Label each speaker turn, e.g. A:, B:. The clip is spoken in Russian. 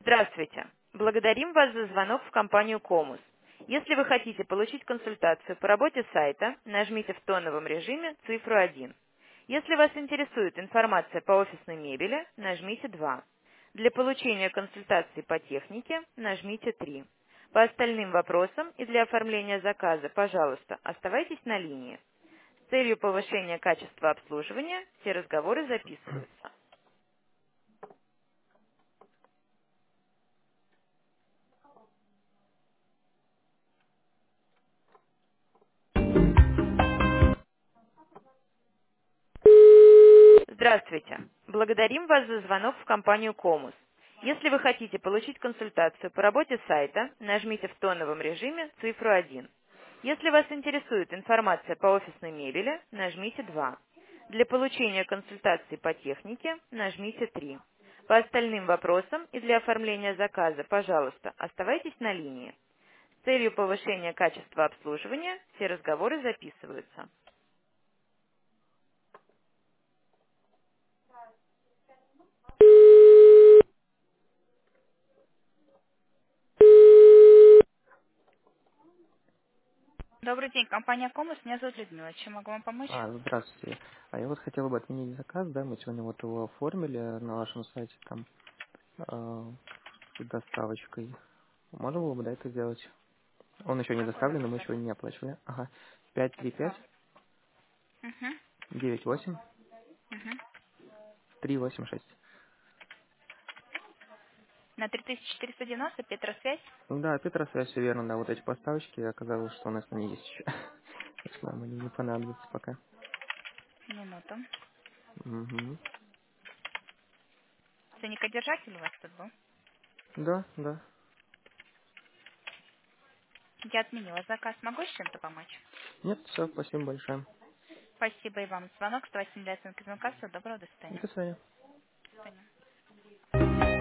A: Здравствуйте. Благодарим вас за звонок в компанию Комус. Если вы хотите получить консультацию по работе сайта, нажмите в тоновом режиме цифру 1. Если вас интересует информация по офисной мебели, нажмите 2. Для получения консультации по технике нажмите 3. По остальным вопросам и для оформления заказа, пожалуйста, оставайтесь на линии. С целью повышения качества обслуживания все разговоры записываются. Здравствуйте. Благодарим вас за звонок в компанию Комус. Если вы хотите получить консультацию по работе сайта, нажмите в тоновом режиме цифру 1. Если вас интересует информация по офисной мебели, нажмите 2. Для получения консультации по технике нажмите 3. По остальным вопросам и для оформления заказа, пожалуйста, оставайтесь на линии. С целью повышения качества обслуживания все разговоры записываются. Добрый день, компания Комус. Меня зовут Людмила. Чем могу вам помочь?
B: Здравствуйте. А я вот хотел бы отменить заказ, да, мы сегодня вот его оформили на вашем сайте там с доставочкой. Можно было бы, да, это сделать? Он еще не
A: Какой
B: доставлен, но
A: номер
B: мы еще
A: заказа?
B: не оплачивали. Ага. 535
A: Угу.
B: 98
A: Угу.
B: 386.
A: На 3490 Петросвязь.
B: Ну да, Петросвязь, все верно, да, вот эти поставочки, оказалось, что у нас они есть еще. Так что нам они не понадобятся пока.
A: Минуту.
B: Угу.
A: Ценникодержатель у вас тут был?
B: Да, да.
A: Я отменила заказ. Могу с чем-то помочь?
B: Нет, все, спасибо большое.
A: Спасибо и вам. Звонок 108 для оценки звонка. Всего доброго. До
B: До
A: свидания.
B: свидания.
A: До свидания.